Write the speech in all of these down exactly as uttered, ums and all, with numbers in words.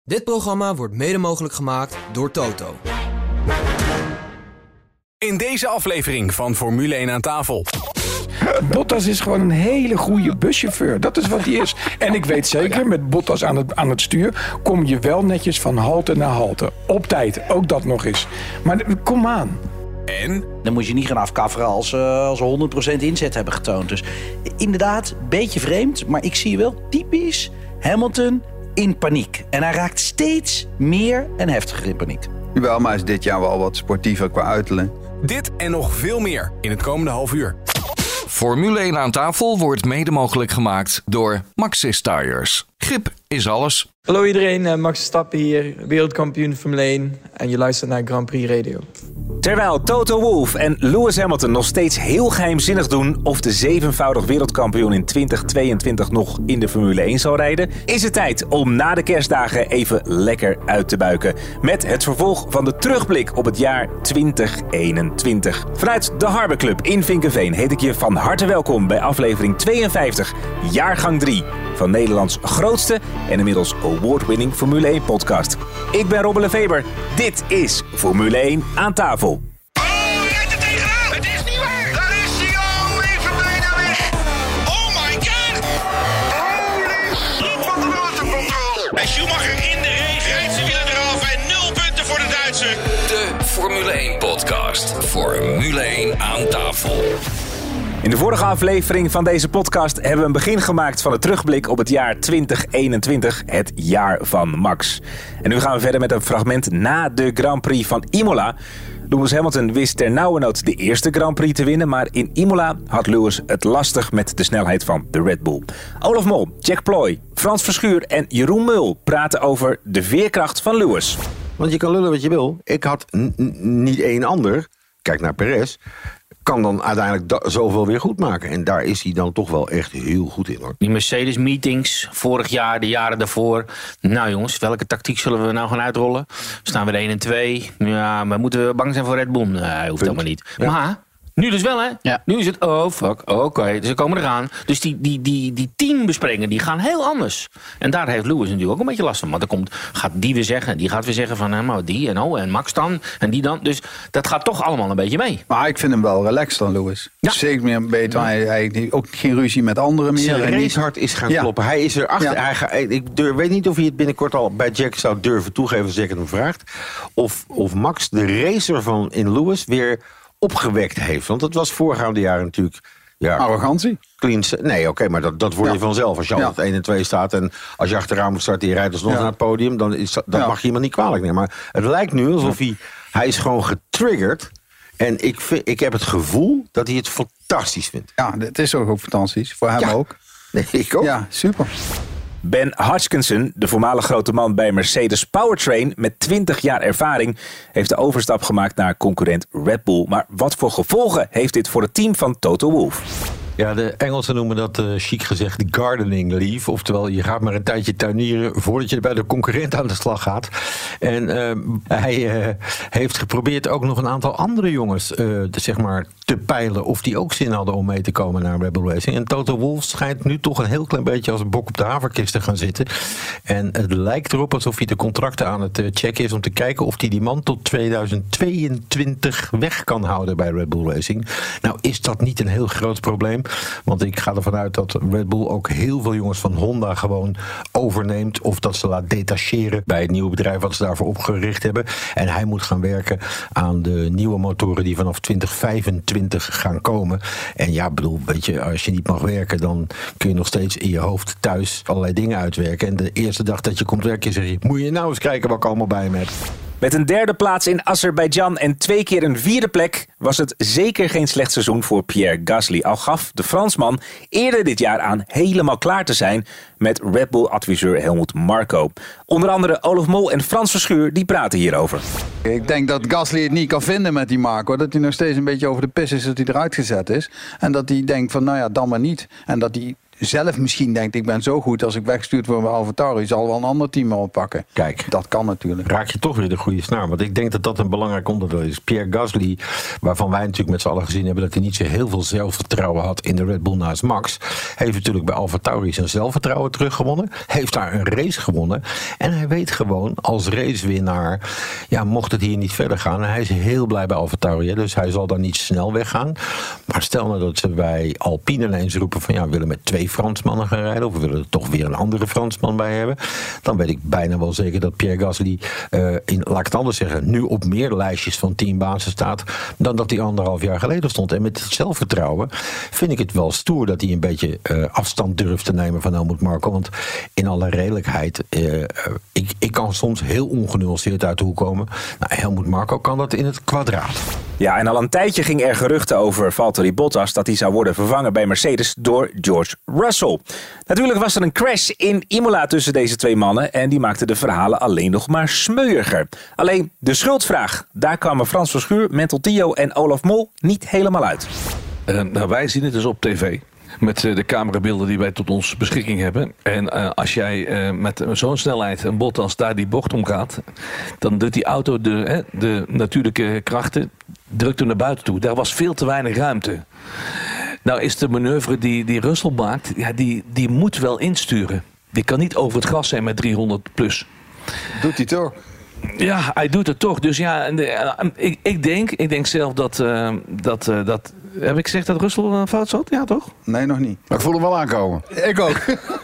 Dit programma wordt mede mogelijk gemaakt door Toto. In deze aflevering van Formule één aan tafel. Bottas is gewoon een hele goede buschauffeur. Dat is wat hij is. En ik weet zeker, met Bottas aan het, aan het stuur... kom je wel netjes van halte naar halte. Op tijd, ook dat nog eens. Maar kom aan. En? Dan moet je niet gaan afkafferen als, uh, als ze honderd procent inzet hebben getoond. Dus inderdaad, een beetje vreemd. Maar ik zie wel typisch Hamilton in paniek. En hij raakt steeds meer en heftiger in paniek. Jawel, maar is dit jaar wel wat sportiever qua uiterlijk. Dit en nog veel meer in het komende half uur. Formule één aan tafel wordt mede mogelijk gemaakt door Maxxis Tires. Grip is alles. Hallo iedereen, Max Verstappen hier, wereldkampioen Formule één. En je luistert naar Grand Prix Radio. Terwijl Toto Wolff en Lewis Hamilton nog steeds heel geheimzinnig doen of de zevenvoudig wereldkampioen in twintig tweeëntwintig nog in de Formule één zal rijden, is het tijd om na de kerstdagen even lekker uit te buiken. Met het vervolg van de terugblik op het jaar twintig eenentwintig. Vanuit de Harbor Club in Vinkenveen heet ik je van harte welkom bij aflevering tweeënvijftig, jaargang drie van Nederlands grootste en inmiddels award-winning Formule één podcast. Ik ben Robbe Lefeber. Dit is Formule één aan tafel. Oh, hij rijdt er tegenaan! Het is niet waar! Daar is hij al! Even bijna weg! Oh my god! Holy shit, wat een autocontrole! En Schumacher in de regen rijdt zijn wielen eraf en nul punten voor de Duitser. De Formule één podcast. Formule één aan tafel. In de vorige aflevering van deze podcast hebben we een begin gemaakt van de terugblik op het jaar twintig eenentwintig, het jaar van Max. En nu gaan we verder met een fragment na de Grand Prix van Imola. Lewis Hamilton wist ternauwernood de eerste Grand Prix te winnen, maar in Imola had Lewis het lastig met de snelheid van de Red Bull. Olaf Mol, Jack Ploy, Frans Verschuur en Jeroen Meul praten over de veerkracht van Lewis. Want je kan lullen wat je wil. Ik had n- n- niet één ander, kijk naar Perez, kan dan uiteindelijk da- zoveel weer goed maken. En daar is hij dan toch wel echt heel goed in, hoor. Die Mercedes-meetings, vorig jaar, de jaren daarvoor. Nou jongens, welke tactiek zullen we nou gaan uitrollen? Staan we de één en twee? Ja, maar moeten we bang zijn voor Red Bull? Nee, hoeft Punt. helemaal niet. Ja. Maar nu dus wel, hè? Ja. Nu is het, oh fuck, oké, okay, dus we komen eraan. Dus die, die, die, die teambesprekingen, die gaan heel anders. En daar heeft Lewis natuurlijk ook een beetje last van. Want dan komt, gaat die weer zeggen, die gaat weer zeggen van, nou, maar die en oh, en Max dan, en die dan. Dus dat gaat toch allemaal een beetje mee. Maar ik vind hem wel relaxed dan, Lewis. Ja. Zeker meer beter. Ja. Hij, hij heeft ook geen ruzie met anderen meer. Zijn En niet- racehart is gaan Ja. kloppen. Hij is erachter. Ja. Hij ga, ik durf, weet niet of hij het binnenkort al bij Jack zou durven toegeven als Jack het hem vraagt. Of, of Max de racer van in Lewis weer opgewekt heeft. Want dat was voorgaande jaren natuurlijk... Ja, Arrogantie. clean. Nee, oké, okay, maar dat, dat word je Ja. vanzelf. Als je Ja. altijd één en twee staat en als je achteraan moet starten... je rijdt alsnog Ja. naar het podium, dan is dat, dat Ja. mag je iemand niet kwalijk nemen. Maar het lijkt nu alsof hij... Hij is gewoon getriggerd. En ik, vind, ik heb het gevoel dat hij het fantastisch vindt. Ja, het is ook fantastisch. Voor hem Ja. ook. Nee, ik ook. Ja, super. Ben Hodgkinson, de voormalig grote man bij Mercedes Powertrain met twintig jaar ervaring, heeft de overstap gemaakt naar concurrent Red Bull. Maar wat voor gevolgen heeft dit voor het team van Toto Wolff? Ja, de Engelsen noemen dat uh, chic gezegd de gardening leave. Oftewel, je gaat maar een tijdje tuinieren voordat je bij de concurrent aan de slag gaat. En uh, hij uh, heeft geprobeerd ook nog een aantal andere jongens uh, de, zeg maar, te peilen of die ook zin hadden om mee te komen naar Red Bull Racing. En Toto Wolff schijnt nu toch een heel klein beetje als een bok op de haverkist te gaan zitten. En het lijkt erop alsof hij de contracten aan het uh, checken is om te kijken of hij die man tot tweeduizend tweeëntwintig weg kan houden bij Red Bull Racing. Nou is dat niet een heel groot probleem. Want ik ga ervan uit dat Red Bull ook heel veel jongens van Honda gewoon overneemt. Of dat ze laat detacheren bij het nieuwe bedrijf wat ze daarvoor opgericht hebben. En hij moet gaan werken aan de nieuwe motoren die vanaf twintig vijfentwintig gaan komen. En ja, bedoel, weet je, als je niet mag werken, dan kun je nog steeds in je hoofd thuis allerlei dingen uitwerken. En de eerste dag dat je komt werken, zeg je, moet je nou eens kijken wat ik allemaal bij me heb. Met een derde plaats in Azerbeidzjan en twee keer een vierde plek was het zeker geen slecht seizoen voor Pierre Gasly. Al gaf de Fransman eerder dit jaar aan helemaal klaar te zijn met Red Bull-adviseur Helmut Marko. Onder andere Olaf Mol en Frans Verschuur die praten hierover. Ik denk dat Gasly het niet kan vinden met die Marco. Dat hij nog steeds een beetje over de pis is dat hij eruit gezet is. En dat hij denkt van nou ja, dan maar niet. En dat hij zelf misschien denkt, ik ben zo goed, als ik weggestuurd word bij AlphaTauri, zal wel een ander team me oppakken. Kijk, dat kan natuurlijk. Raak je toch weer de goede snaar. Want ik denk dat dat een belangrijk onderdeel is. Pierre Gasly, waarvan wij natuurlijk met z'n allen gezien hebben dat hij niet zo heel veel zelfvertrouwen had in de Red Bull naast Max, heeft natuurlijk bij AlphaTauri zijn zelfvertrouwen teruggewonnen. Heeft daar een race gewonnen. En hij weet gewoon als racewinnaar, ja, mocht het hier niet verder gaan. Hij is heel blij bij AlphaTauri, hè, dus hij zal daar niet snel weggaan. Maar stel nou dat ze bij Alpine ineens roepen van ja, we willen met twee Fransmannen gaan rijden, of we willen er toch weer een andere Fransman bij hebben, dan weet ik bijna wel zeker dat Pierre Gasly, uh, in, laat ik het anders zeggen, nu op meer lijstjes van teambazen staat dan dat hij anderhalf jaar geleden stond. En met het zelfvertrouwen vind ik het wel stoer dat hij een beetje uh, afstand durft te nemen van Helmut Marko. Want in alle redelijkheid, uh, uh, ik, ik kan soms heel ongenuanceerd uit de hoek komen. Nou, Helmut Marko kan dat in het kwadraat. Ja, en al een tijdje ging er geruchten over Valtteri Bottas dat hij zou worden vervangen bij Mercedes door George Russell. Natuurlijk was er een crash in Imola tussen deze twee mannen en die maakte de verhalen alleen nog maar smeuiger. Alleen de schuldvraag, daar kwamen Frans Verschuur, Mental Theo en Olaf Mol niet helemaal uit. Uh, nou, wij zien het dus op tv. Met uh, de camerabeelden die wij tot onze beschikking hebben. En uh, als jij uh, met zo'n snelheid een Bottas daar die bocht omgaat, dan doet die auto de, hè, de natuurlijke krachten, drukt hem naar buiten toe. Daar was veel te weinig ruimte. Nou is de manoeuvre die, die Russell maakt, ja, die, die moet wel insturen. Die kan niet over het gas zijn met driehonderd plus. Doet hij toch? Ja, hij doet het toch. Dus ja, de, uh, ik, ik, denk, ik denk zelf dat... Uh, dat, uh, dat heb ik gezegd dat Russell uh, fout zat? Ja, toch? Nee, nog niet. Maar ik voel hem wel aankomen. Ik ook.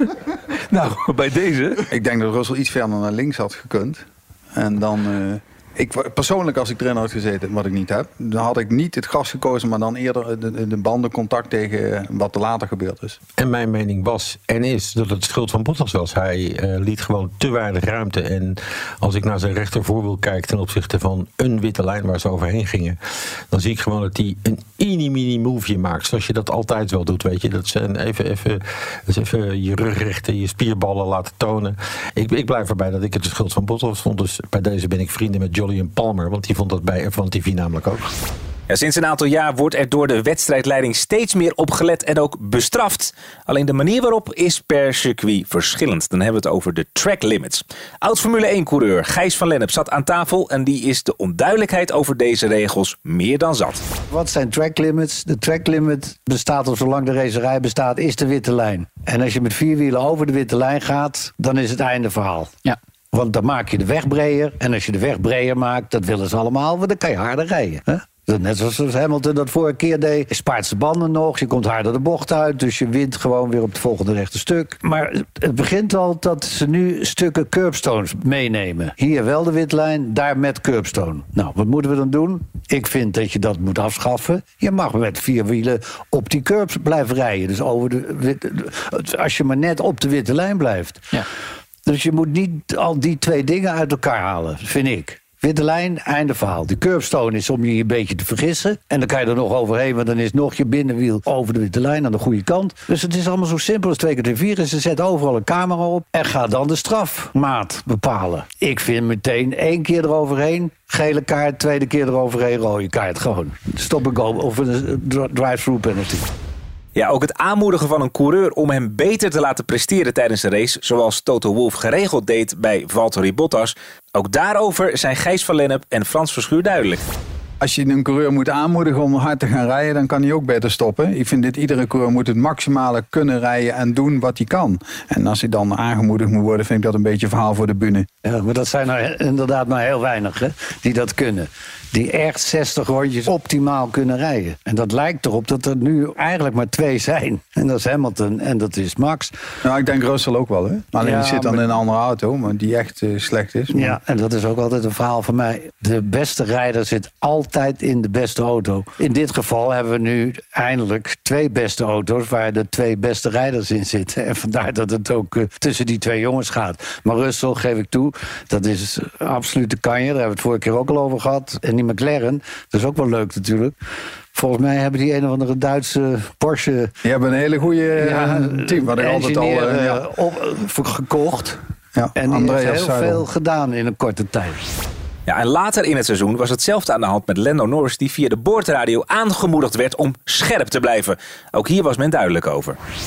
Nou, bij deze... Ik denk dat Russell iets verder naar links had gekund. En dan... Uh, ik, persoonlijk, als ik erin had gezeten, wat ik niet heb, dan had ik niet het gas gekozen, maar dan eerder de, de bandencontact tegen wat er later gebeurd is. En mijn mening was en is dat het schuld van Bottas was. Hij uh, liet gewoon te weinig ruimte. En als ik naar zijn rechtervoorbeeld kijk ten opzichte van een witte lijn waar ze overheen gingen, dan zie ik gewoon dat hij een mini-mini moveje maakt. Zoals je dat altijd wel doet, weet je. Dat ze even, even, dus even je rug rechten, je spierballen laten tonen. Ik, ik blijf erbij dat ik het de schuld van Bottas vond. Dus bij deze ben ik vrienden met Jolyon Palmer, want die vond dat bij F one T V namelijk ook. Ja, sinds een aantal jaar wordt er door de wedstrijdleiding steeds meer op gelet en ook bestraft. Alleen de manier waarop is per circuit verschillend. Dan hebben we het over de track limits. Oud-Formule één-coureur Gijs van Lennep zat aan tafel en die is de onduidelijkheid over deze regels meer dan zat. Wat zijn track limits? De track limit bestaat al zolang de racerij bestaat, is de witte lijn. En als je met vier wielen over de witte lijn gaat, dan is het einde verhaal. Ja. Want dan maak je de weg breder. En als je de weg breder maakt, dat willen ze allemaal, want dan kan je harder rijden. Hè? Net zoals Hamilton dat vorige keer deed. Je spaart zijn banden nog, je komt harder de bocht uit, dus je wint gewoon weer op het volgende rechte stuk. Maar het begint al dat ze nu stukken curbstones meenemen. Hier wel de witlijn, daar met curbstone. Nou, wat moeten we dan doen? Ik vind dat je dat moet afschaffen. Je mag met vier wielen op die curbs blijven rijden. Dus over de, als je maar net op de witte lijn blijft. Ja. Dus je moet niet al die twee dingen uit elkaar halen, vind ik. Witte lijn, einde verhaal. Die curbstone is om je een beetje te vergissen. En dan kan je er nog overheen, want dan is nog je binnenwiel over de witte lijn aan de goede kant. Dus het is allemaal zo simpel als twee keer twee vier. En ze zetten overal een camera op en ga dan de strafmaat bepalen. Ik vind meteen één keer eroverheen, gele kaart, tweede keer eroverheen, rode kaart. Gewoon stop en go of een drive-through penalty. Ja, ook het aanmoedigen van een coureur om hem beter te laten presteren tijdens de race, zoals Toto Wolff geregeld deed bij Valtteri Bottas. Ook daarover zijn Gijs van Lennep en Frans Verschuur duidelijk. Als je een coureur moet aanmoedigen om hard te gaan rijden, dan kan hij ook beter stoppen. Ik vind dit, iedere coureur moet het maximale kunnen rijden en doen wat hij kan. En als hij dan aangemoedigd moet worden, vind ik dat een beetje een verhaal voor de bühne. Ja, maar dat zijn er inderdaad maar heel weinig, hè, die dat kunnen. Die echt zestig rondjes optimaal kunnen rijden. En dat lijkt erop dat er nu eigenlijk maar twee zijn. En dat is Hamilton en dat is Max. Nou, ik denk Russell ook wel, hè. Alleen ja, die zit dan maar in een andere auto, maar die echt uh, slecht is. Maar... Ja, en dat is ook altijd een verhaal van mij. De beste rijder zit altijd in de beste auto. In dit geval hebben we nu eindelijk twee beste auto's waar de twee beste rijders in zitten. En vandaar dat het ook uh, tussen die twee jongens gaat. Maar Russell, geef ik toe, dat is uh, absoluut de kanje. Daar hebben we het vorige keer ook al over gehad. En die McLaren, dat is ook wel leuk natuurlijk. Volgens mij hebben die een of andere Duitse Porsche... Die hebben een hele goede ja, team, wat ik altijd al uh, ja. op, gekocht. Ja, en die Andreas heeft heel Seidel. veel gedaan in een korte tijd. Ja, en later in het seizoen was hetzelfde aan de hand met Lando Norris, die via de boordradio aangemoedigd werd om scherp te blijven. Ook hier was men duidelijk over.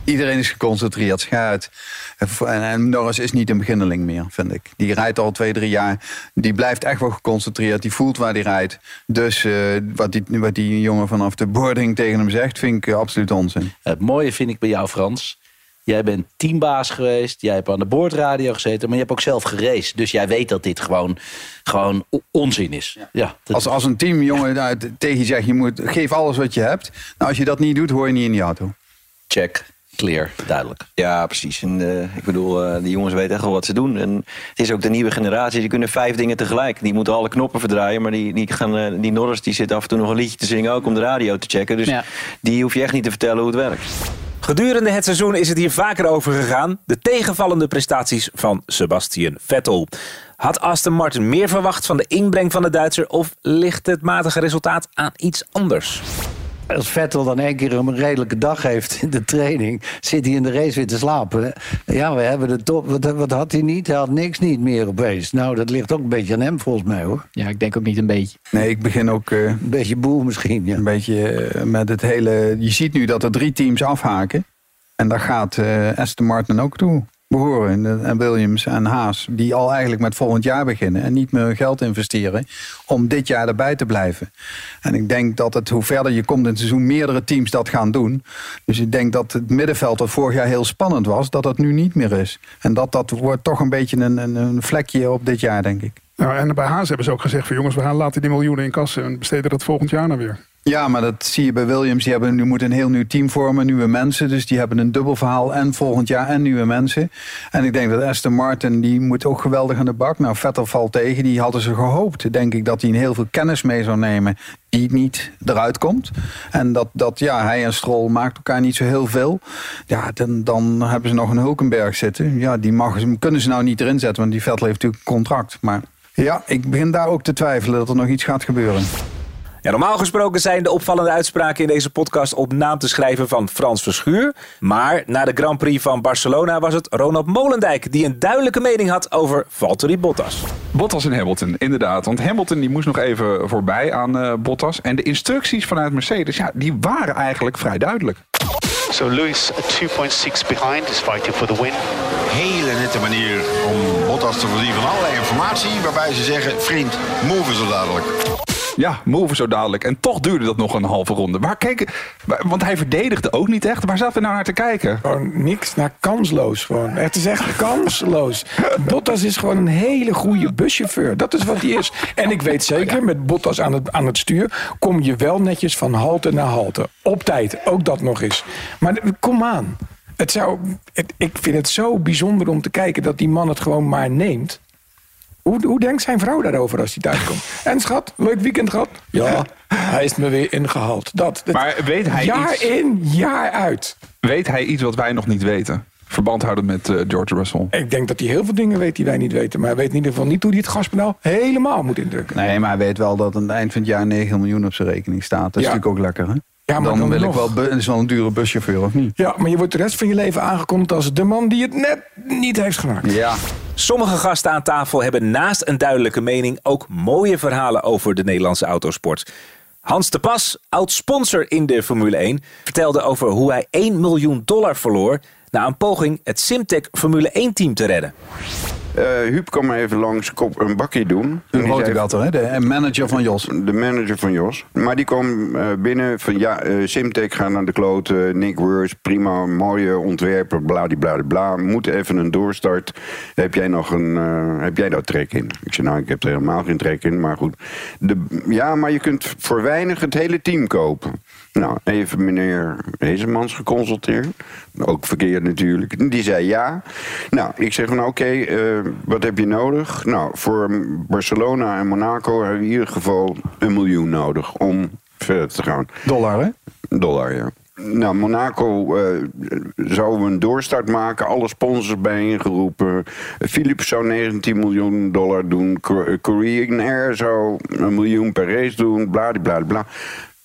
Iedereen is geconcentreerd, schuit. En, en Norris is niet een beginneling meer, vind ik. Die rijdt al twee, drie jaar. Die blijft echt wel geconcentreerd. Die voelt waar die rijdt. Dus uh, wat, die, wat die jongen vanaf de boarding tegen hem zegt, vind ik uh, absoluut onzin. Het mooie vind ik bij jou, Frans. Jij bent teambaas geweest. Jij hebt aan de boordradio gezeten. Maar je hebt ook zelf geraced. Dus jij weet dat dit gewoon, gewoon onzin is. Ja. Ja, dat als, als een teamjongen nou, tegen je zegt, je moet, geef alles wat je hebt. Nou, als je dat niet doet, hoor je niet in die auto. Check. Clear, duidelijk. Ja, precies. En, uh, ik bedoel, uh, die jongens weten echt wel wat ze doen. En het is ook de nieuwe generatie, die kunnen vijf dingen tegelijk. Die moeten alle knoppen verdraaien, maar die, die, gaan, uh, die Norris die zit af en toe nog een liedje te zingen, ook om de radio te checken. Dus ja. Die hoef je echt niet te vertellen hoe het werkt. Gedurende het seizoen is het hier vaker over gegaan. De tegenvallende prestaties van Sebastian Vettel. Had Aston Martin meer verwacht van de inbreng van de Duitser, of ligt het matige resultaat aan iets anders? Als Vettel dan één keer een redelijke dag heeft in de training, zit hij in de race weer te slapen. Ja, we hebben de top. Wat, wat had hij niet? Hij had niks niet meer opeens. Nou, dat ligt ook een beetje aan hem volgens mij, hoor. Ja, ik denk ook niet een beetje. Nee, ik begin ook... Uh, een beetje boel misschien, ja. Een beetje uh, met het hele... Je ziet nu dat er drie teams afhaken. En daar gaat uh, Aston Martin ook toe behoren. En Williams en Haas, die al eigenlijk met volgend jaar beginnen en niet meer hun geld investeren om dit jaar erbij te blijven. En ik denk dat het, hoe verder je komt in het seizoen, meerdere teams dat gaan doen. Dus ik denk dat het middenveld dat vorig jaar heel spannend was, dat dat nu niet meer is. En dat dat wordt toch een beetje een, een, een vlekje op dit jaar, denk ik. Nou, en bij Haas hebben ze ook gezegd van jongens, we gaan laten die miljoenen in kassen en besteden dat volgend jaar nou weer. Ja, maar dat zie je bij Williams. Die hebben nu moeten een heel nieuw team vormen, nieuwe mensen. Dus die hebben een dubbel verhaal en volgend jaar en nieuwe mensen. En ik denk dat Aston Martin, die moet ook geweldig aan de bak. Nou, Vettel valt tegen. Die hadden ze gehoopt, denk ik, dat hij heel veel kennis mee zou nemen die niet eruit komt. En dat, dat ja, hij en Stroll maakt elkaar niet zo heel veel. Ja, dan, dan hebben ze nog een Hulkenberg zitten. Ja, die mag, kunnen ze nou niet erin zetten, want die Vettel heeft natuurlijk een contract. Maar ja, ik begin daar ook te twijfelen dat er nog iets gaat gebeuren. Ja, normaal gesproken zijn de opvallende uitspraken in deze podcast op naam te schrijven van Frans Verschuur. Maar na de Grand Prix van Barcelona was het Ronald Molendijk die een duidelijke mening had over Valtteri Bottas. Bottas en Hamilton, inderdaad. Want Hamilton die moest nog even voorbij aan uh, Bottas. En de instructies vanuit Mercedes, ja, die waren eigenlijk vrij duidelijk. So Lewis at two point six behind is fighting for the win. Hele nette manier om Bottas te voorzien van allerlei informatie, waarbij ze zeggen, vriend, move zo dadelijk. Ja, move zo dadelijk. En toch duurde dat nog een halve ronde. Waar keken, want hij verdedigde ook niet echt. Waar zaten we nou naar te kijken? Gewoon niks, naar kansloos gewoon. Het is echt kansloos. Bottas is gewoon een hele goede buschauffeur. Dat is wat hij is. En ik weet zeker, met Bottas aan het, aan het stuur kom je wel netjes van halte naar halte. Op tijd, ook dat nog eens. Maar kom aan. Het zou, het, ik vind het zo bijzonder om te kijken dat die man het gewoon maar neemt. Hoe, hoe denkt zijn vrouw daarover als hij thuis komt? En schat, leuk weekend gehad? Ja, hij is me weer ingehaald. Dat, dat maar weet hij jaar iets, in, jaar uit. Weet hij iets wat wij nog niet weten? Verband houden met uh, George Russell. Ik denk dat hij heel veel dingen weet die wij niet weten. Maar hij weet in ieder geval niet hoe hij het gaspedaal helemaal moet indrukken. Nee, maar hij weet wel dat aan het eind van het jaar negen miljoen op zijn rekening staat. Dat is ja. natuurlijk ook lekker, hè? Ja, maar dan, dan wil nog. ik wel, bu- is wel een dure buschauffeur, of niet? Ja, maar je wordt de rest van je leven aangekondigd als de man die het net niet heeft gemaakt. Ja. Sommige gasten aan tafel hebben naast een duidelijke mening ook mooie verhalen over de Nederlandse autosport. Hans de Pas, oud-sponsor in de Formule één, vertelde over hoe hij één miljoen dollar verloor na een poging het Simtek Formule één team te redden. Uh, Huub kwam even langs kop een bakje doen. Huub Rotegatter, hè? De manager van Jos. De manager van Jos. Maar die kwam uh, binnen van ja, uh, Simtek gaat naar de kloten. Nick Wurs, prima, mooie ontwerper, bladibladibla. Moet even een doorstart. Heb jij nog een, uh, heb jij daar trek in? Ik zei nou, ik heb er helemaal geen trek in, maar goed. De, ja, maar je kunt voor weinig het hele team kopen. Nou, even meneer Hezemans geconsulteerd. Ook verkeerd natuurlijk. Die zei ja. Nou, ik zeg nou oké, okay, uh, wat heb je nodig? Nou, voor Barcelona en Monaco hebben we in ieder geval een miljoen nodig om verder te gaan. Dollar, hè? Dollar, ja. Nou, Monaco uh, zou een doorstart maken, alle sponsors bijeengeroepen. Philips zou negentien miljoen dollar doen. Korean Air zou een miljoen per race doen, bladibladibla.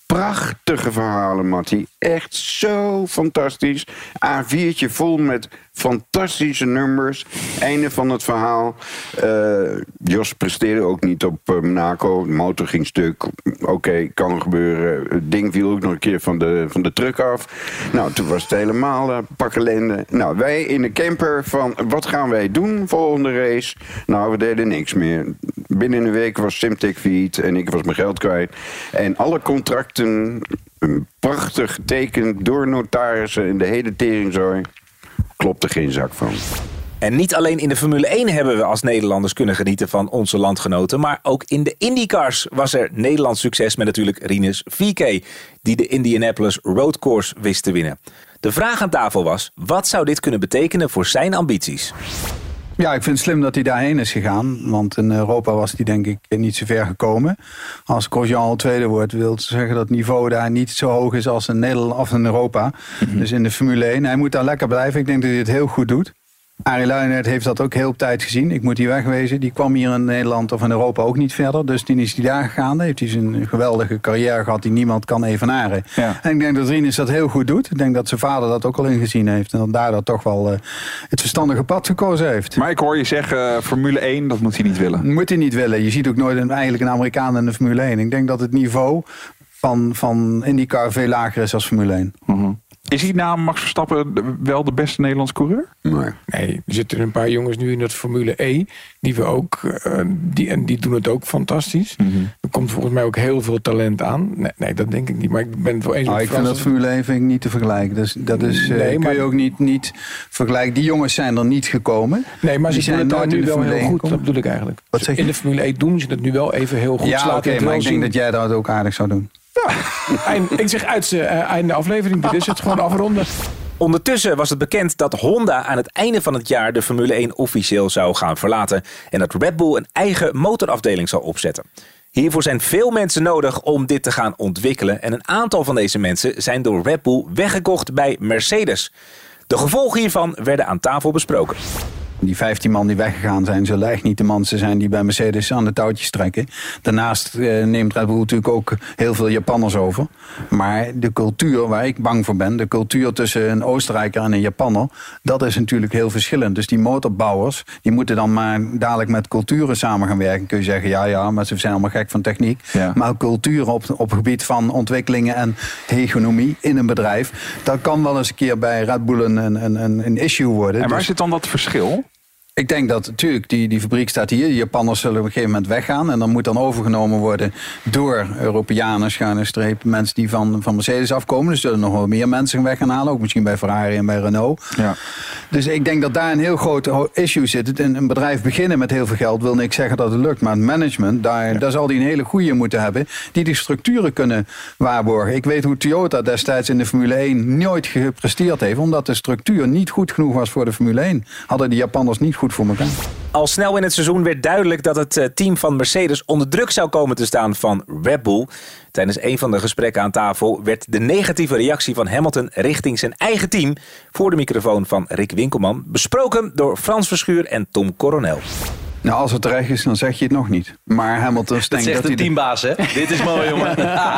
Prachtige verhalen, Matty. Echt zo fantastisch. A viertje vol met fantastische nummers. Einde van het verhaal. Uh, Jos presteerde ook niet op uh, Monaco. De motor ging stuk. Oké, okay, kan gebeuren. Het ding viel ook nog een keer van de, van de truck af. Nou, toen was het helemaal uh, pakkelende. Nou, wij in de camper van... wat gaan wij doen volgende race? Nou, we deden niks meer. Binnen een week was Simtek failliet en ik was mijn geld kwijt. En alle contracten, prachtig getekend door notarissen in de hele teringzooi, klopte geen zak van. En niet alleen in de Formule één hebben we als Nederlanders kunnen genieten van onze landgenoten, maar ook in de IndyCars was er Nederlands succes met natuurlijk Rinus V K, die de Indianapolis Road Course wist te winnen. De vraag aan tafel was, wat zou dit kunnen betekenen voor zijn ambities? Ja, ik vind het slim dat hij daarheen is gegaan. Want in Europa was hij denk ik niet zo ver gekomen. Als Grosjean al tweede wordt, wil het zeggen dat het niveau daar niet zo hoog is als in Nederland of in Europa. Mm-hmm. Dus in de Formule één. Hij moet daar lekker blijven. Ik denk dat hij het heel goed doet. Arie Luijendijk heeft dat ook heel op tijd gezien. Ik moet hier wegwezen. Die kwam hier in Nederland of in Europa ook niet verder. Dus toen is hij daar gegaan. Dan heeft hij zijn geweldige carrière gehad die niemand kan evenaren. Ja. En ik denk dat Rinus dat heel goed doet. Ik denk dat zijn vader dat ook al ingezien heeft. En dat daardoor toch wel uh, het verstandige pad gekozen heeft. Maar ik hoor je zeggen, uh, Formule één, dat moet hij niet willen. Moet hij niet willen. Je ziet ook nooit een, eigenlijk een Amerikaan in de Formule één. Ik denk dat het niveau van, van IndyCar veel lager is als Formule één. Mm-hmm. Is hij na Max Verstappen wel de beste Nederlandse coureur? Nee. Nee, er zitten een paar jongens nu in het Formule E. Die we ook, uh, die, en die doen het ook fantastisch. Mm-hmm. Er komt volgens mij ook heel veel talent aan. Nee, nee dat denk ik niet. Maar ik ben het wel eens. Oh, ik vind dat Formule één vind ik niet te vergelijken. Dus dat is, uh, nee, maar kun je ook niet, niet vergelijken. Die jongens zijn er niet gekomen. Nee, maar die ze doen het daar nu wel heel goed. Gekomen. Dat bedoel ik eigenlijk. Wat zeg je? In de Formule één doen ze het nu wel even heel goed. Ja, oké, okay, maar ik denk dat jij dat ook aardig zou doen. Ja, eind, ik zeg uit uh, einde aflevering. Dit is het gewoon afronden. Ondertussen was het bekend dat Honda aan het einde van het jaar de Formule één officieel zou gaan verlaten. En dat Red Bull een eigen motorafdeling zal opzetten. Hiervoor zijn veel mensen nodig om dit te gaan ontwikkelen. En een aantal van deze mensen zijn door Red Bull weggekocht bij Mercedes. De gevolgen hiervan werden aan tafel besproken. Die vijftien man die weggegaan zijn, zullen echt niet de mensen zijn die bij Mercedes aan de touwtjes trekken. Daarnaast eh, neemt Red Bull natuurlijk ook heel veel Japanners over. Maar de cultuur waar ik bang voor ben, de cultuur tussen een Oostenrijker en een Japanner, dat is natuurlijk heel verschillend. Dus die motorbouwers, die moeten dan maar dadelijk met culturen samen gaan werken. Kun je zeggen, ja ja, maar ze zijn allemaal gek van techniek. Ja. Maar cultuur op, op het gebied van ontwikkelingen en hegemonie in een bedrijf, dat kan wel eens een keer bij Red Bull een, een, een, een issue worden. En waar dus, zit dan dat verschil? Ik denk dat natuurlijk, die, die fabriek staat hier. De Japanners zullen op een gegeven moment weggaan. En dan moet dan overgenomen worden door Europeanen, schuine streep, mensen die van, van Mercedes afkomen. Dus zullen nog wel meer mensen weg gaan halen. Ook misschien bij Ferrari en bij Renault. Ja. Dus ik denk dat daar een heel groot issue zit. Een, een bedrijf beginnen met heel veel geld wil niks zeggen dat het lukt. Maar het management, daar, ja. daar zal die een hele goede moeten hebben. Die die structuren kunnen waarborgen. Ik weet hoe Toyota destijds in de Formule één nooit gepresteerd heeft. Omdat de structuur niet goed genoeg was voor de Formule één. Hadden de Japanners niet goed voor elkaar. Al snel in het seizoen werd duidelijk dat het team van Mercedes onder druk zou komen te staan van Red Bull. Tijdens een van de gesprekken aan tafel werd de negatieve reactie van Hamilton richting zijn eigen team voor de microfoon van Rick Winkelman besproken door Frans Verschuur en Tom Coronel. Nou, als het terecht is, dan zeg je het nog niet. Maar Hamilton denkt dat, dat hij... een teambaas, hè? Dit is mooi, jongen.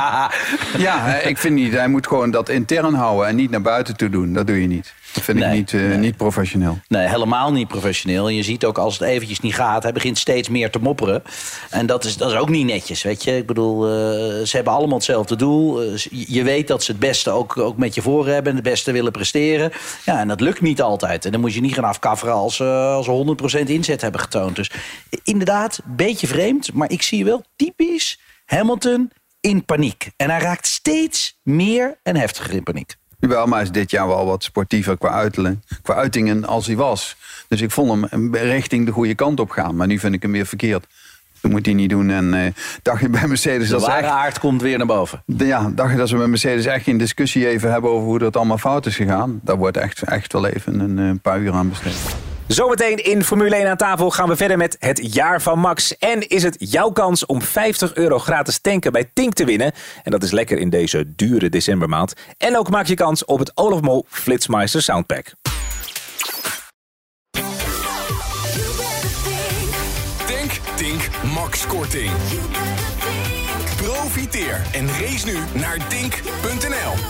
Ja, ik vind niet. Hij moet gewoon dat intern houden en niet naar buiten toe doen. Dat doe je niet. Dat vind nee, ik niet, uh, nee. niet professioneel. Nee, helemaal niet professioneel. En je ziet ook als het eventjes niet gaat, hij begint steeds meer te mopperen. En dat is, dat is ook niet netjes, weet je. Ik bedoel, uh, ze hebben allemaal hetzelfde doel. Uh, je weet dat ze het beste ook, ook met je voor hebben en het beste willen presteren. Ja, en dat lukt niet altijd. En dan moet je niet gaan afkafferen als, uh, als ze honderd procent inzet hebben getoond. Dus inderdaad, een beetje vreemd. Maar ik zie wel typisch Hamilton in paniek. En hij raakt steeds meer en heftiger in paniek. Jawel, maar hij is dit jaar wel wat sportiever qua, uitelen, qua uitingen als hij was. Dus ik vond hem richting de goede kant op gaan. Maar nu vind ik hem weer verkeerd. Dat moet hij niet doen. En uh, dacht je bij Mercedes... De dat ware echt, aard komt weer naar boven. Ja, dacht je dat ze bij Mercedes echt geen discussie even hebben over hoe dat allemaal fout is gegaan? Daar wordt echt, echt wel even een, een paar uur aan besteed. Zometeen in Formule één aan tafel gaan we verder met het jaar van Max. En is het jouw kans om vijftig euro gratis tanken bij Tink te winnen. En dat is lekker in deze dure decembermaand. En ook maak je kans op het Olaf Mol Flitsmeister Soundpack. Tank, Tink, Max korting. Profiteer en race nu naar dink punt n l.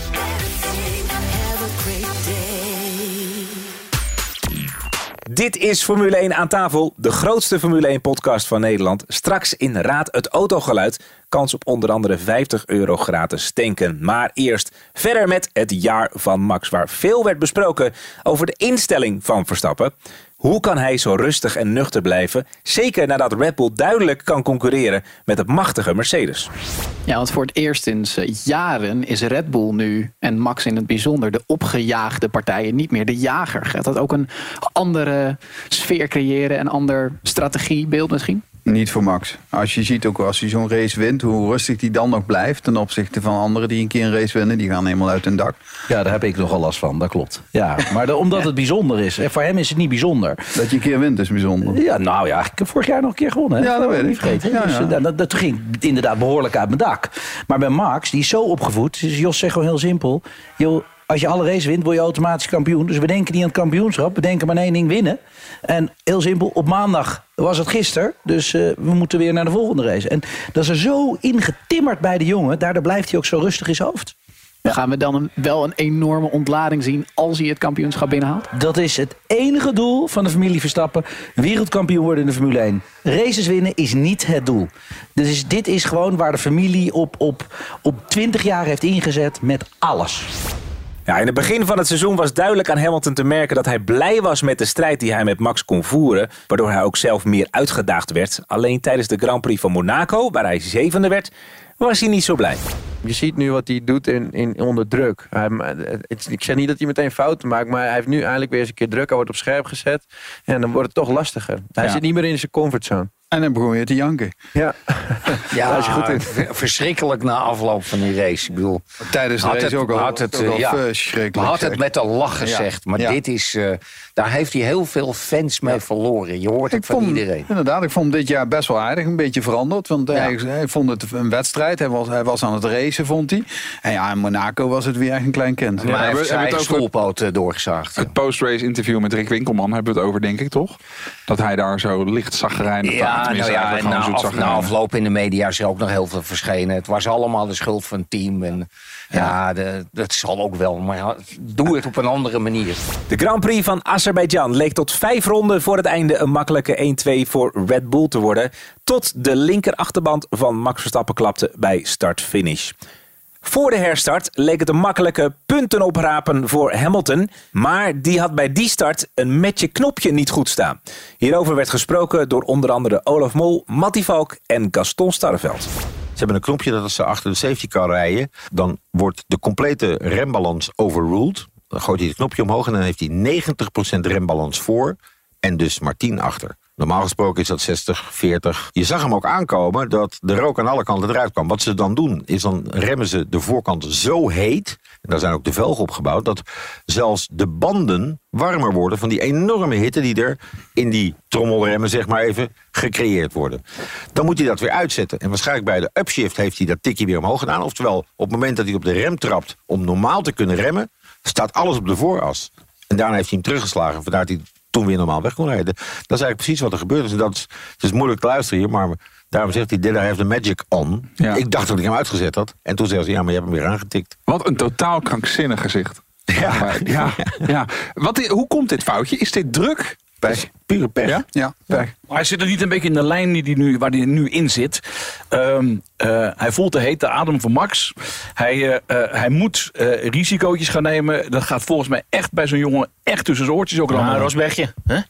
Dit is Formule één aan tafel, de grootste Formule één podcast van Nederland. Straks in Raad het Autogeluid. Kans op onder andere vijftig euro gratis tanken. Maar eerst verder met het jaar van Max, waar veel werd besproken over de instelling van Verstappen. Hoe kan hij zo rustig en nuchter blijven? Zeker nadat Red Bull duidelijk kan concurreren met het machtige Mercedes. Ja, want voor het eerst sinds uh, jaren is Red Bull nu, en Max in het bijzonder, de opgejaagde partijen, niet meer de jager. Gaat dat ook een andere sfeer creëren, een ander strategiebeeld misschien? Niet voor Max. Als je ziet ook als hij zo'n race wint, hoe rustig die dan nog blijft ten opzichte van anderen die een keer een race winnen, die gaan helemaal uit hun dak. Ja, daar heb ik nogal last van, dat klopt. Ja, maar de, omdat het bijzonder is. En voor hem is het niet bijzonder. Dat je een keer wint is bijzonder. Ja, nou ja, ik heb vorig jaar nog een keer gewonnen. Hè? Ja, dat weet ik. Niet vergeten. Ja, Dus, ja. uh, dat, dat ging inderdaad behoorlijk uit mijn dak. Maar bij Max, die is zo opgevoed. Dus Jos zegt gewoon heel simpel. Joh, als je alle races wint, word je automatisch kampioen. Dus we denken niet aan het kampioenschap. We denken maar aan één ding, winnen. En heel simpel, op maandag was het gisteren. Dus uh, we moeten weer naar de volgende race. En dat is er zo ingetimmerd bij de jongen. Daardoor blijft hij ook zo rustig in zijn hoofd. Ja. Gaan we dan een, wel een enorme ontlading zien als hij het kampioenschap binnenhaalt? Dat is het enige doel van de familie Verstappen. Wereldkampioen worden in de Formule één. Races winnen is niet het doel. Dus dit is gewoon waar de familie op, op, op twintig jaar heeft ingezet met alles. Ja, in het begin van het seizoen was duidelijk aan Hamilton te merken dat hij blij was met de strijd die hij met Max kon voeren, waardoor hij ook zelf meer uitgedaagd werd. Alleen tijdens de Grand Prix van Monaco, waar hij zevende werd, was hij niet zo blij. Je ziet nu wat hij doet in, in, onder druk. Hij, het, ik zeg niet dat hij meteen fouten maakt, maar hij heeft nu eindelijk weer eens een keer druk. Hij wordt op scherp gezet en dan wordt het toch lastiger. Hij Ja. zit niet meer in zijn comfortzone. En dan begon je te janken. Ja, Ja, Daar is je goed in. v- verschrikkelijk na afloop van die race. Ik bedoel, Tijdens de had race het, ook al, had het, ook eh, al ja, verschrikkelijk. had het met een lach Ja. gezegd. Maar Ja. dit is, uh, daar heeft hij heel veel fans mee verloren. Je hoort het Ik van vond, iedereen. inderdaad, ik vond hem dit jaar best wel aardig. Een beetje veranderd. Want hij, hij vond het een wedstrijd. Hij was, hij was aan het racen, vond hij. En ja, in Monaco was het weer echt een klein kind. Maar hij heeft we zijn hebben eigen het over- stoelpoot uh, doorgezaagd. Het post-race interview met Rick Winkelman hebben we het over, denk ik, toch? Dat hij daar zo licht zagrijnig Ja, praat. Tenminste, nou ja, eigenlijk en na, gewoon zoet af, na zagrijnig. afloop in de media is er ook nog heel veel verschenen. Het was allemaal de schuld van het team. En ja, de, dat zal ook wel. Maar ja, doe het op een andere manier. De Grand Prix van Azerbeidzjan leek tot vijf ronden voor het einde een makkelijke een twee voor Red Bull te worden, tot de linker achterband van Max Verstappen klapte bij start-finish. Voor de herstart leek het een makkelijke punten oprapen voor Hamilton, maar die had bij die start een metje knopje niet goed staan. Hierover werd gesproken door onder andere Olaf Mol, Mattie Valk en Gaston Starreveld. Ze hebben een knopje dat als ze achter de safety car rijden, dan wordt de complete rembalans overruled. Dan gooit hij het knopje omhoog en dan heeft hij negentig procent rembalans voor en dus maar tien achter. Normaal gesproken is dat zestig, veertig. Je zag hem ook aankomen dat de rook aan alle kanten eruit kwam. Wat ze dan doen, is dan remmen ze de voorkant zo heet, en daar zijn ook de velgen opgebouwd, dat zelfs de banden warmer worden van die enorme hitte die er in die trommelremmen, zeg maar even, gecreëerd worden. Dan moet hij dat weer uitzetten. En waarschijnlijk bij de upshift heeft hij dat tikje weer omhoog gedaan. Oftewel, op het moment dat hij op de rem trapt om normaal te kunnen remmen, staat alles op de vooras. En daarna heeft hij hem teruggeslagen, vandaar dat hij toen weer normaal weg kon rijden. Dat is eigenlijk precies wat er gebeurd is. En dat is, het is moeilijk te luisteren hier, maar daarom zegt hij, did I have the magic on? Ja. Ik dacht dat ik hem uitgezet had. En toen zei ze, ja, maar je hebt hem weer aangetikt. Wat een totaal krankzinnig gezicht. Ja. Maar, ja, ja. Wat, hoe komt dit foutje? Is dit druk? Pech. Pure pech. Ja? Ja, pech. Maar hij zit er niet een beetje in de lijn die die nu, waar hij nu in zit. Um, uh, hij voelt de hete adem van Max. Hij, uh, uh, hij moet uh, risicootjes gaan nemen. Dat gaat volgens mij echt bij zo'n jongen echt tussen zijn oortjes ook. Ja, Rosbergje. Hè?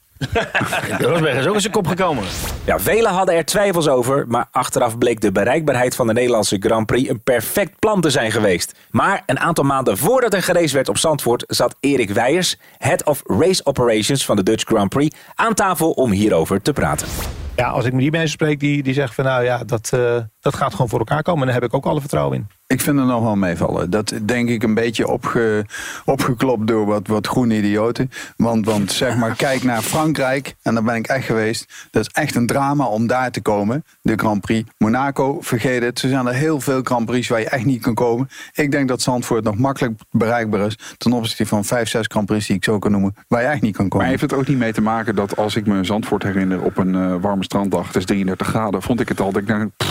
Rosberg is ook in zijn kop gekomen. Ja, velen hadden er twijfels over, maar achteraf bleek de bereikbaarheid van de Nederlandse Grand Prix een perfect plan te zijn geweest. Maar een aantal maanden voordat er geraced werd op Zandvoort, zat Erik Weijers, Head of Race Operations van de Dutch Grand Prix, aan tafel om hierover te praten. Ja, als ik met die mensen spreek die, die zeggen van nou ja, dat, uh, dat gaat gewoon voor elkaar komen. En daar heb ik ook alle vertrouwen in. Ik vind het nog wel meevallen. Dat denk ik een beetje opge, opgeklopt door wat, wat groene idioten. Want, want zeg maar, kijk naar Frankrijk. En daar ben ik echt geweest. Dat is echt een drama om daar te komen. De Grand Prix. Monaco, vergeet het. Er zijn er heel veel Grand Prix waar je echt niet kan komen. Ik denk dat Zandvoort nog makkelijk bereikbaar is. Ten opzichte van vijf, zes Grand Prix die ik zo kan noemen. Waar je echt niet kan komen. Maar heeft het ook niet mee te maken dat als ik me Zandvoort herinner op een uh, warme stranddag. Het is drieëndertig graden. Vond ik het al. Dat ik denk, pff,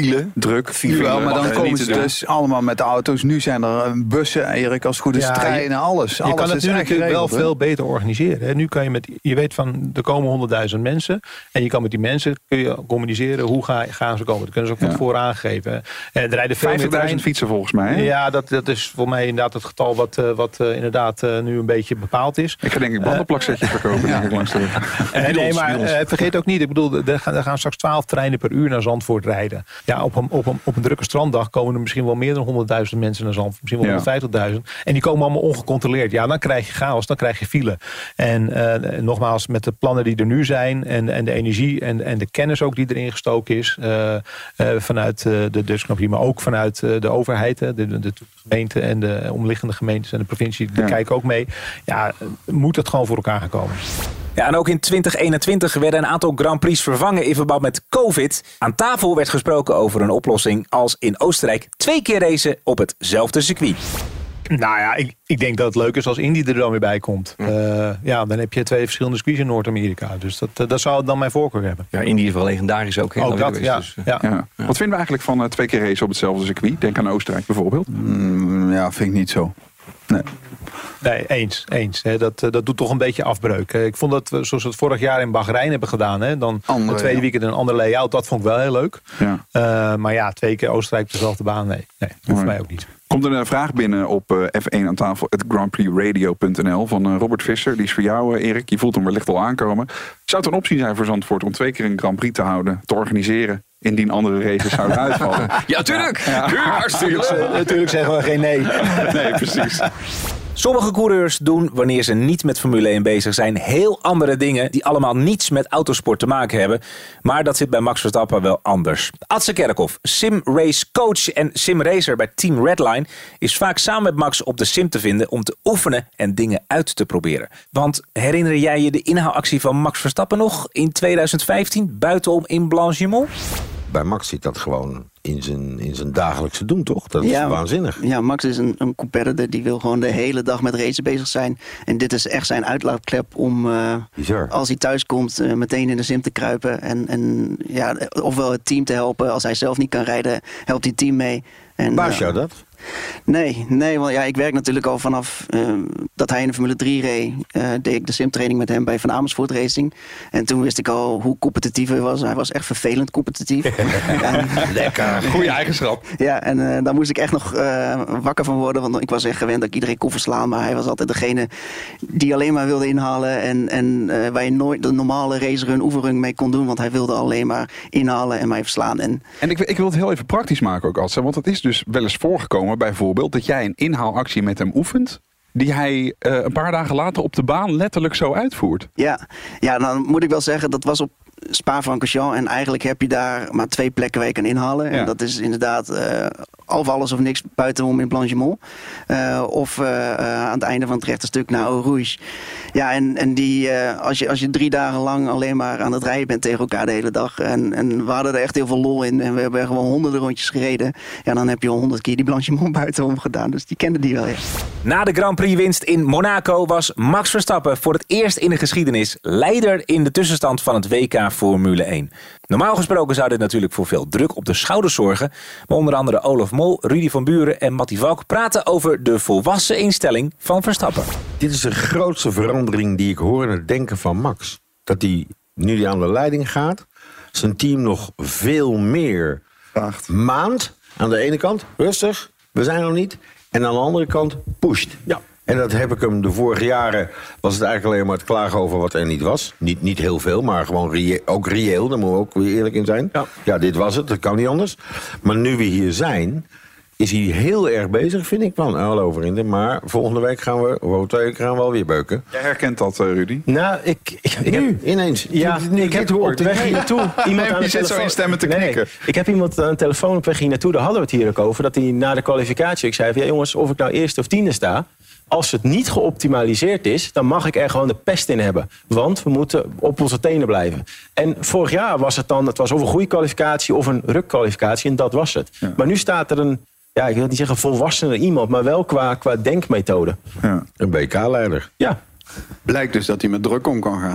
file, druk. File, wel, maar dan komen ze dus allemaal met de auto's. Nu zijn er bussen, Erik, als het goed is, ja, treinen, alles. Je alles kan het natuurlijk geregeld, wel veel beter organiseren. Hè. Nu kan je met, je weet van, er komen honderdduizend mensen. En je kan met die mensen kun je communiceren. Hoe ga, gaan ze komen? Dat kunnen ze ook van tevoren aangeven. En er rijden vijftigduizend fietsen volgens mij. Hè? Ja, dat, dat is voor mij inderdaad het getal wat, uh, wat uh, inderdaad uh, nu een beetje bepaald is. Ik ga denk ik bandenplakzetjes uh, verkopen. Ja. Denk ik langs de uh, nee, maar uh, vergeet ook niet. Ik bedoel, er gaan, er gaan straks twaalf treinen per uur naar Zandvoort rijden. Ja, op een, op een, op een drukke stranddag komen er misschien wel meer dan honderdduizend mensen naar Zandvoort. Misschien wel honderdvijftigduizend. En die komen allemaal ongecontroleerd. Ja, dan krijg je chaos, dan krijg je file. En uh, nogmaals, met de plannen die er nu zijn en, en de energie en, en de kennis ook die erin gestoken is. Uh, uh, vanuit uh, de Dutchknapje, maar ook vanuit uh, de overheid. De, de, de gemeente en de omliggende gemeentes en de provincie. Die ja. kijken ook mee. Ja, moet het gewoon voor elkaar gaan komen. Ja, en ook in twintig eenentwintig werden een aantal Grand Prix vervangen in verband met COVID. Aan tafel werd gesproken over een oplossing als in Oostenrijk twee keer racen op hetzelfde circuit. Nou ja, ik, ik denk dat het leuk is als Indy er dan weer bij komt. Uh, ja, dan heb je twee verschillende circuits in Noord-Amerika. Dus dat, uh, dat zou dan mijn voorkeur hebben. Ja, Indy is wel legendarisch ook. Ook dat, ja, dus, uh, ja. ja. Ja. Wat vinden we eigenlijk van uh, twee keer racen op hetzelfde circuit? Denk aan Oostenrijk bijvoorbeeld. Mm, ja, vind ik niet zo. Nee. Nee, eens. eens hè. Dat, dat doet toch een beetje afbreuk. Ik vond dat, zoals we het vorig jaar in Bahrein hebben gedaan, hè, dan andere, het tweede ja. weekend een ander layout, dat vond ik wel heel leuk. Ja. Uh, maar ja, twee keer Oostenrijk op dezelfde baan, nee. Nee, hoeft voor mij ook niet. Komt er een vraag binnen op uh, F één aan tafel, at grandprixradio punt n l van uh, Robert Visser. Die is voor jou, uh, Erik. Je voelt hem wellicht al aankomen. Zou het een optie zijn voor Zandvoort om twee keer een Grand Prix te houden, te organiseren, indien andere races zouden uitvallen? Ja, tuurlijk! Ja. Natuurlijk, natuurlijk zeggen we geen nee. Nee, precies. Sommige coureurs doen, wanneer ze niet met Formule één bezig zijn, heel andere dingen die allemaal niets met autosport te maken hebben. Maar dat zit bij Max Verstappen wel anders. Atse Kerkhoff, simrace coach en simracer bij Team Redline, is vaak samen met Max op de sim te vinden om te oefenen en dingen uit te proberen. Want herinner jij je de inhaalactie van Max Verstappen nog in tweeduizend vijftien, buitenom in Blanchimont? Bij Max zit dat gewoon in zijn, in zijn dagelijkse doen, toch? Dat is ja, waanzinnig. Ja, Max is een, een competitor die wil gewoon de hele dag met racen bezig zijn. En dit is echt zijn uitlaatklep om, uh, als hij thuis komt, uh, meteen in de sim te kruipen. En, en ja, ofwel het team te helpen. Als hij zelf niet kan rijden, helpt hij het team mee. En, Baas jou dat? Nee, nee, want ja, ik werk natuurlijk al vanaf uh, dat hij in de Formule drie reed. Uh, deed ik de simtraining met hem bij Van Amersfoort Racing. En toen wist ik al hoe competitief hij was. Hij was echt vervelend competitief. en, Lekker, goede eigenschap. Ja, en uh, daar moest ik echt nog uh, wakker van worden. Want ik was echt gewend dat ik iedereen kon verslaan. Maar hij was altijd degene die alleen maar wilde inhalen. En, en uh, waar je nooit de normale racerun, oefenrun mee kon doen. Want hij wilde alleen maar inhalen en mij verslaan. En, en ik, ik wil het heel even praktisch maken ook, Atse. Want het is dus wel eens voorgekomen bijvoorbeeld dat jij een inhaalactie met hem oefent die hij uh, een paar dagen later op de baan letterlijk zo uitvoert. Ja, ja, dan moet ik wel zeggen, dat was op Spa-Francorchamps en eigenlijk heb je daar maar twee plekken waar je kan inhalen. Ja. En dat is inderdaad uh, of alles of niks buitenom in Blanchimont. Uh, of uh, uh, aan het einde van het rechte stuk naar Eau Rouge. Ja, en, en die, uh, als, je, als je drie dagen lang alleen maar aan het rijden bent tegen elkaar de hele dag. En, en we hadden er echt heel veel lol in. En we hebben gewoon honderden rondjes gereden. Ja, dan heb je al honderd keer die Blanchimont buitenom gedaan. Dus die kenden die wel, ja. Na de Grand Prix winst in Monaco was Max Verstappen voor het eerst in de geschiedenis leider in de tussenstand van het W K Formule één. Normaal gesproken zou dit natuurlijk voor veel druk op de schouders zorgen. Maar onder andere Olaf Mol, Rudy van Buren en Mattie Valk praten over de volwassen instelling van Verstappen. Dit is de grootste verandering die ik hoor in het denken van Max. Dat hij, nu hij aan de leiding gaat, zijn team nog veel meer Acht. maand. Aan de ene kant, rustig, we zijn nog niet. En aan de andere kant, pusht. Ja. En dat heb ik hem de vorige jaren, was het eigenlijk alleen maar het klagen over wat er niet was. Niet, niet heel veel, maar gewoon reëel, ook reëel, daar moeten we ook weer eerlijk in zijn. Ja. ja, dit was het, dat kan niet anders. Maar nu we hier zijn, is hij heel erg bezig, vind ik. Van, hallo vrienden, maar volgende week gaan we, over twee weken gaan we alweer beuken. Jij herkent dat, uh, Rudy? Nou, ik... ik, ik nu, heb, ineens. Ja, ik, ik heb op de weg hier naartoe iemand nee, aan de je zit zo in stemmen te knikken. Nee, ik heb iemand aan de telefoon op weg hier naartoe, daar hadden we het hier ook over, dat hij na de kwalificatie, ik zei van, ja jongens, of ik nou eerste of tiende sta, als het niet geoptimaliseerd is, dan mag ik er gewoon de pest in hebben. Want we moeten op onze tenen blijven. En vorig jaar was het dan, het was of een goede kwalificatie of een rukkwalificatie. En dat was het. Ja. Maar nu staat er een, ja, ik wil niet zeggen volwassener iemand, maar wel qua, qua denkmethode. Ja. Een B K-leider. Ja. Blijkt dus dat hij met druk om kan gaan.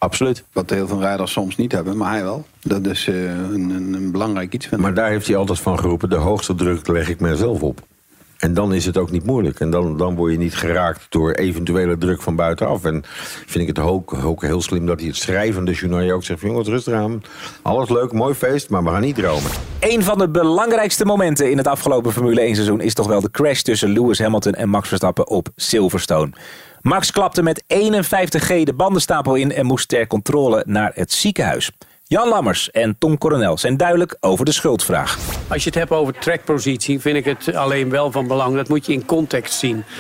Absoluut. Wat heel veel rijders soms niet hebben, maar hij wel. Dat is uh, een, een, een belangrijk iets. Vind ik. Maar daar heeft hij altijd van geroepen, de hoogste druk leg ik mezelf op. En dan is het ook niet moeilijk. En dan, dan word je niet geraakt door eventuele druk van buitenaf. En vind ik het ook, ook heel slim dat hij het schrijvende journaal ook zegt... jongens, rustig aan. Alles leuk, mooi feest, maar we gaan niet dromen. Een van de belangrijkste momenten in het afgelopen Formule één seizoen... is toch wel de crash tussen Lewis Hamilton en Max Verstappen op Silverstone. Max klapte met eenenvijftig G de bandenstapel in... en moest ter controle naar het ziekenhuis. Jan Lammers en Tom Coronel zijn duidelijk over de schuldvraag. Als je het hebt over trackpositie, vind ik het alleen wel van belang. Dat moet je in context zien. Uh,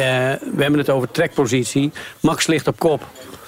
we hebben het over trackpositie. Max ligt op kop.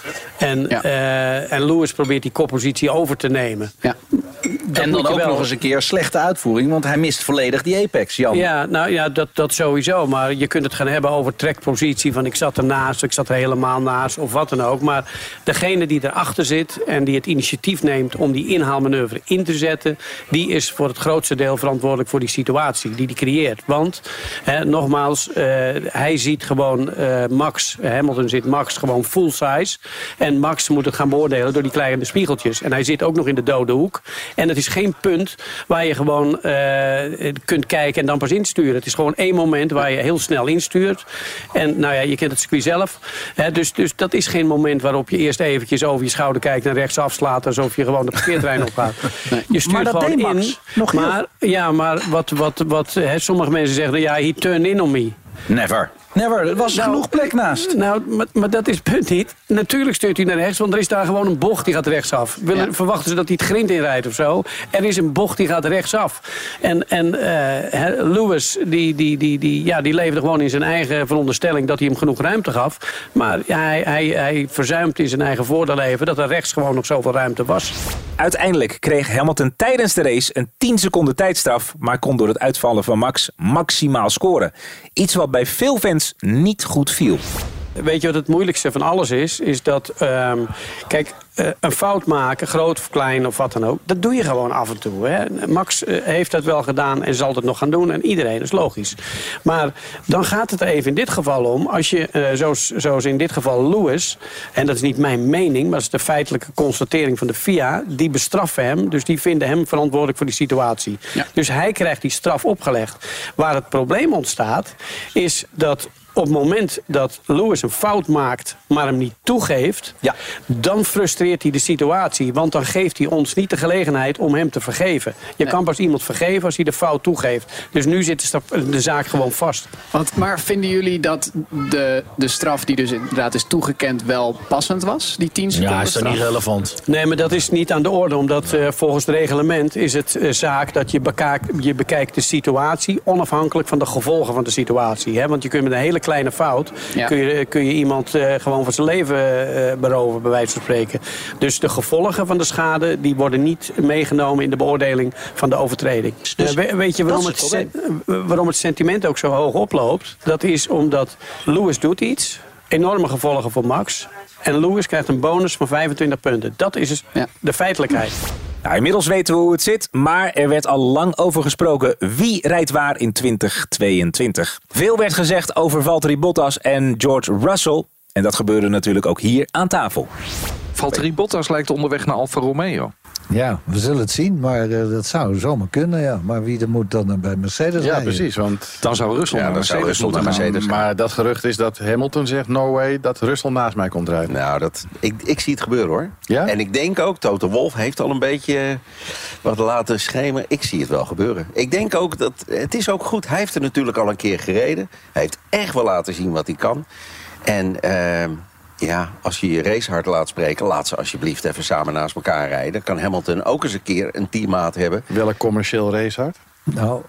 En, ja. uh, en Lewis probeert die koppositie over te nemen. Ja. En dan ook wel nog eens een keer slechte uitvoering, want hij mist volledig die apex, Jan. Ja, nou ja, dat, dat sowieso. Maar je kunt het gaan hebben over trackpositie. Van ik zat ernaast, ik zat er helemaal naast of wat dan ook. Maar degene die erachter zit en die het initiatief neemt om die inhaalmanoeuvre in te zetten, die is voor het grootste deel verantwoordelijk voor die situatie die die creëert. Want, hè, nogmaals, uh, hij ziet gewoon uh, Max, Hamilton zit Max gewoon full size. En Max moet het gaan beoordelen door die kleine spiegeltjes. En hij zit ook nog in de dode hoek. En het is geen punt waar je gewoon uh, kunt kijken en dan pas insturen. Het is gewoon één moment waar je heel snel instuurt. En nou ja, je kent het circuit zelf. Hè, dus, dus dat is geen moment waarop je eerst eventjes over je schouder kijkt en rechts afslaat alsof je gewoon de parkeertrein opgaat. Nee. Je stuurt maar dat gewoon deed Max in. nog maar, ja, maar wat, wat, wat hè, sommige mensen zeggen, ja, he turned in on me. Never. Never, er was nou, genoeg plek naast. Nou, maar, maar dat is het punt niet. Natuurlijk stuurt hij naar rechts, want er is daar gewoon een bocht die gaat rechtsaf. Willen, ja. Verwachten ze dat hij het grind inrijdt of zo? Er is een bocht die gaat rechtsaf. En, en uh, Lewis, die, die, die, die, ja, die leefde gewoon in zijn eigen veronderstelling dat hij hem genoeg ruimte gaf. Maar ja, hij, hij, hij verzuimt in zijn eigen voordeel even dat er rechts gewoon nog zoveel ruimte was. Uiteindelijk kreeg Hamilton tijdens de race een tien seconden tijdstraf, maar kon door het uitvallen van Max maximaal scoren. Iets wat bij veel fans niet goed viel. Weet je wat het moeilijkste van alles is? Is dat, um, kijk, uh, een fout maken, groot of klein of wat dan ook, dat doe je gewoon af en toe. Hè? Max uh, heeft dat wel gedaan en zal het nog gaan doen. En iedereen, dat is logisch. Maar dan gaat het er even in dit geval om, als je, uh, zoals, zoals in dit geval Lewis, en dat is niet mijn mening, maar dat is de feitelijke constatering van de F I A, die bestraffen hem, dus die vinden hem verantwoordelijk voor die situatie. Ja. Dus hij krijgt die straf opgelegd. Waar het probleem ontstaat, is dat op het moment dat Lewis een fout maakt, maar hem niet toegeeft, ja. dan frustreert hij de situatie. Want dan geeft hij ons niet de gelegenheid om hem te vergeven. Je nee. kan pas iemand vergeven als hij de fout toegeeft. Dus nu zit de, de zaak gewoon vast. Want, maar vinden jullie dat de, de straf die dus inderdaad is toegekend wel passend was? Die tien seconden Ja, is dat niet relevant? Nee, maar dat is niet aan de orde. Omdat uh, volgens het reglement is het uh, zaak dat je, bekaak, je bekijkt de situatie onafhankelijk van de gevolgen van de situatie. Hè? Want je kunt met een hele kleine fout ja. kun, je, kun je iemand uh, gewoon van zijn leven uh, beroven, bij wijze van spreken. Dus de gevolgen van de schade die worden niet meegenomen in de beoordeling van de overtreding. Dus, uh, weet je waarom het, het waarom het sentiment ook zo hoog oploopt? Dat is omdat Lewis doet iets, enorme gevolgen voor Max. En Lewis krijgt een bonus van vijfentwintig punten. Dat is dus ja. de feitelijkheid. Nou, inmiddels weten we hoe het zit, maar er werd al lang over gesproken wie rijdt waar in twintig tweeëntwintig. Veel werd gezegd over Valtteri Bottas en George Russell. En dat gebeurde natuurlijk ook hier aan tafel. Valtteri Bottas lijkt onderweg naar Alfa Romeo. Ja, we zullen het zien, maar uh, dat zou zomaar kunnen, ja. Maar wie er moet dan bij Mercedes Ja, rijden? precies, want dan zou Russell ja, naar dan zou Mercedes, Russell naar Mercedes gaan. Maar dat gerucht is dat Hamilton zegt, no way, dat Russell naast mij komt rijden. Nou, dat, ik, ik zie het gebeuren, hoor. Ja? En ik denk ook, Toto Wolff heeft al een beetje wat laten schemeren. Ik zie het wel gebeuren. Ik denk ook dat, het is ook goed, hij heeft er natuurlijk al een keer gereden. Hij heeft echt wel laten zien wat hij kan. En Uh, ja, als je je racehard laat spreken, laat ze alsjeblieft even samen naast elkaar rijden. Kan Hamilton ook eens een keer een teammaat hebben. Welk commercieel racehard? Nou,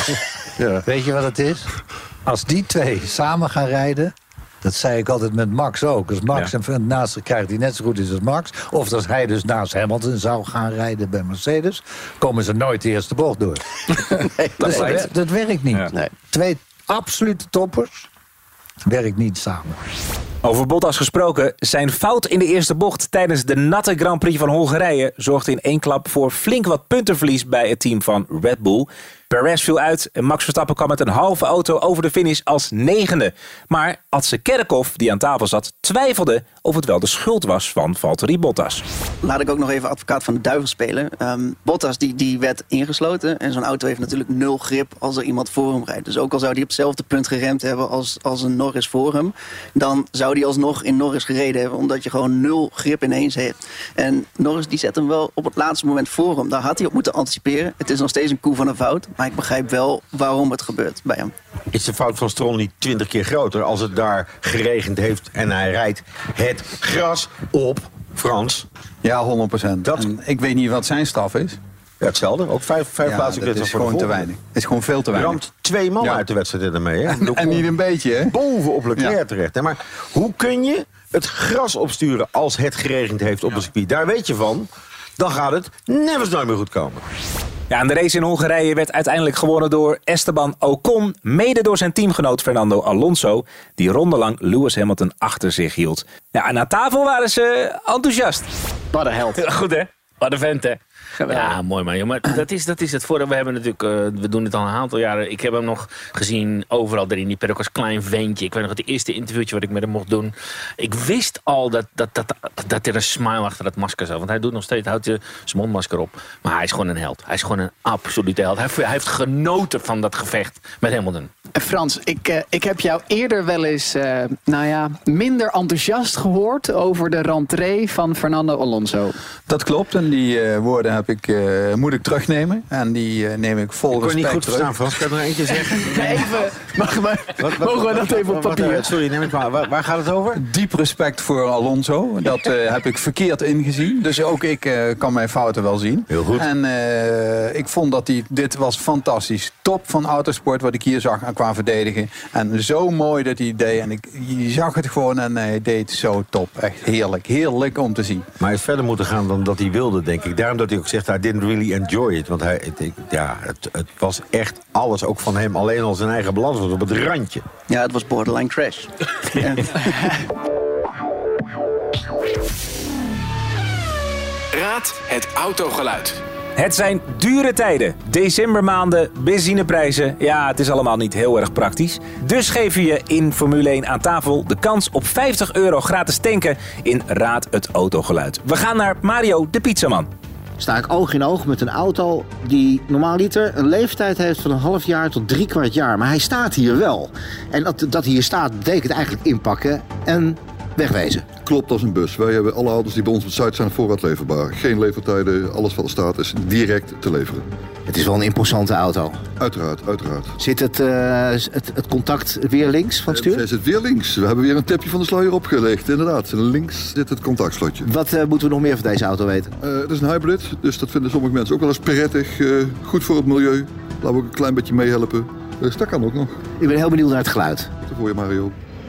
ja. Weet je wat het is? Als die twee samen gaan rijden, dat zei ik altijd met Max ook. Als Max ja. een naast zich krijgt die net zo goed is als Max, of als hij dus naast Hamilton zou gaan rijden bij Mercedes, komen ze nooit de eerste bocht door. nee, dus dat, dat, dat werkt niet. Ja. Nee. Twee absolute toppers werkt niet samen. Over Bottas gesproken, zijn fout in de eerste bocht tijdens de natte Grand Prix van Hongarije zorgde in één klap voor flink wat puntenverlies bij het team van Red Bull. Perez viel uit en Max Verstappen kwam met een halve auto over de finish als negende. Maar Adse Kerkhoff, die aan tafel zat, twijfelde of het wel de schuld was van Valtteri Bottas. Laat ik ook nog even advocaat van de duivel spelen. Um, Bottas die, die werd ingesloten en zo'n auto heeft natuurlijk nul grip als er iemand voor hem rijdt. Dus ook al zou hij op hetzelfde punt geremd hebben als, als een Norris voor hem, dan zou hij alsnog in Norris gereden hebben, omdat je gewoon nul grip ineens heeft. En Norris die zet hem wel op het laatste moment voor hem. Daar had hij op moeten anticiperen. Het is nog steeds een koe van een fout, maar ik begrijp wel waarom het gebeurt bij hem. Is de fout van Stroll niet twintig keer groter als het daar geregend heeft en hij rijdt het gras op, Frans? Ja, honderd procent. Dat... ik weet niet wat zijn straf is. Ja, hetzelfde. Ook vijf, vijf ja, plaatsen. Dat is gewoon te weinig. Het is gewoon veel te weinig. Ramt twee man ja. uit de wedstrijd ermee. Hè? En, en niet een beetje, hè? Bovenop Leclerc ja. terecht. Hè? Maar hoe kun je het gras opsturen als het geregend heeft op ja. een circuit? Daar weet je van. Dan gaat het nevens nooit meer goed komen. Ja, en de race in Hongarije werd uiteindelijk gewonnen door Esteban Ocon. Mede door zijn teamgenoot Fernando Alonso, die rondelang Lewis Hamilton achter zich hield. Ja, en aan tafel waren ze enthousiast. Wat een held. Goed hè? Wat een vent hè? Ja, mooi man. Ja, maar dat is, dat is het voordeel. We hebben natuurlijk, uh, we doen het al een aantal jaren. Ik heb hem nog gezien overal erin. Die ook als klein ventje. Ik weet nog het eerste interviewtje wat ik met hem mocht doen. Ik wist al dat, dat, dat, dat er een smile achter dat masker zat. Want hij doet nog steeds, houdt zijn mondmasker op. Maar hij is gewoon een held. Hij is gewoon een absolute held. Hij, hij heeft genoten van dat gevecht met Hamilton. Frans, ik, uh, ik heb jou eerder wel eens uh, nou ja, minder enthousiast gehoord over de rentree van Fernando Alonso. Dat klopt. En die uh, woorden heb ik, uh, moet ik terugnemen. En die uh, neem ik vol respect terug. Ik kon je niet goed verstaan, Frans. Kan ik nog eentje zeggen? Even, mag, maar, wat, wat, mogen we dat even op papier? Wat, sorry, neem ik maar. Waar, waar gaat het over? Diep respect voor Alonso. Dat uh, heb ik verkeerd ingezien. Dus ook ik uh, kan mijn fouten wel zien. Heel goed. En uh, ik vond dat hij, dit was fantastisch. Top van autosport wat ik hier zag qua verdedigen. En zo mooi dat hij deed. En ik, je zag het gewoon en hij deed zo top. Echt heerlijk. Heerlijk om te zien. Maar hij is verder moeten gaan dan dat hij wilde, denk ik. Daarom dat hij ook zegt, I didn't really enjoy it. Want hij, het, ja, het, het was echt alles ook van hem. Alleen al zijn eigen balans was op het randje. Ja, het was borderline crash. Ja. Raad het autogeluid. Het zijn dure tijden. Decembermaanden, benzineprijzen. Ja, het is allemaal niet heel erg praktisch. Dus geven we je in Formule één aan tafel de kans op vijftig euro gratis tanken in Raad het autogeluid. We gaan naar Mario de Pizzaman. Sta ik oog in oog met een auto die normaaliter een leeftijd heeft van een half jaar tot drie kwart jaar. Maar hij staat hier wel. En dat, dat hier staat betekent eigenlijk inpakken en wegwezen. Klopt als een bus. Wij hebben alle auto's die bij ons op de site zijn voorraad leverbaar. Geen levertijden, alles wat er staat is direct te leveren. Het is wel een imposante auto. Uiteraard, uiteraard. Zit het, uh, het, het contact weer links van het stuur? Het zit weer links. We hebben weer een tipje van de sluier opgelegd. Inderdaad, links zit het contactslotje. Wat uh, moeten we nog meer van deze auto weten? Uh, het is een hybrid, dus dat vinden sommige mensen ook wel eens prettig. Uh, goed voor het milieu. Laten we ook een klein beetje meehelpen. Dus dat kan ook nog. Ik ben heel benieuwd naar het geluid. Tot voor je, Mario.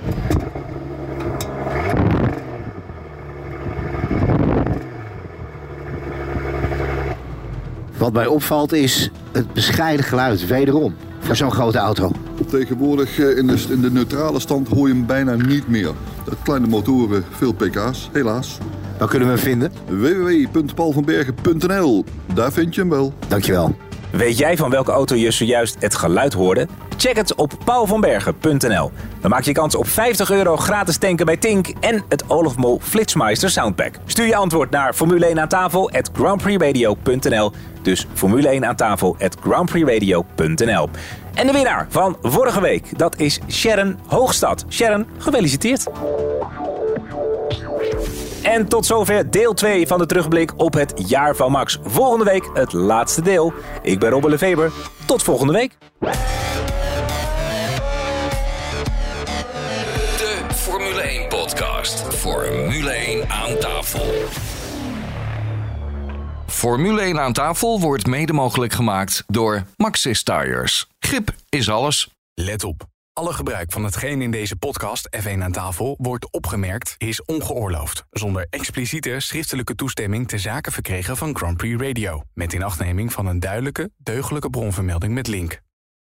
Wat mij opvalt is het bescheiden geluid, wederom, voor zo'n grote auto. Tegenwoordig in de, in de neutrale stand hoor je hem bijna niet meer. Kleine motoren, veel pk's, helaas. Waar kunnen we hem vinden? w w w punt paul van bergen punt n l. Daar vind je hem wel. Dankjewel. Weet jij van welke auto je zojuist het geluid hoorde? Check het op paul van bergen punt n l. Dan maak je kans op vijftig euro gratis tanken bij Tink en het Olaf Mol Flitsmeister Soundpack. Stuur je antwoord naar Formule één aan tafel at grandprixradio punt n l. Dus Formule één aan tafel at grandprixradio punt n l. En de winnaar van vorige week, dat is Sharon Hoogstad. Sharon, gefeliciteerd. En tot zover deel twee van de terugblik op het jaar van Max. Volgende week het laatste deel. Ik ben Robbe Leveber. Tot volgende week. De Formule één podcast. Formule één aan tafel. Formule één aan tafel wordt mede mogelijk gemaakt door Maxxis Tires. Grip is alles. Let op. Alle gebruik van hetgeen in deze podcast F één aan tafel wordt opgemerkt is ongeoorloofd. Zonder expliciete schriftelijke toestemming ter zake verkregen van Grand Prix Radio. Met inachtneming van een duidelijke, deugdelijke bronvermelding met link.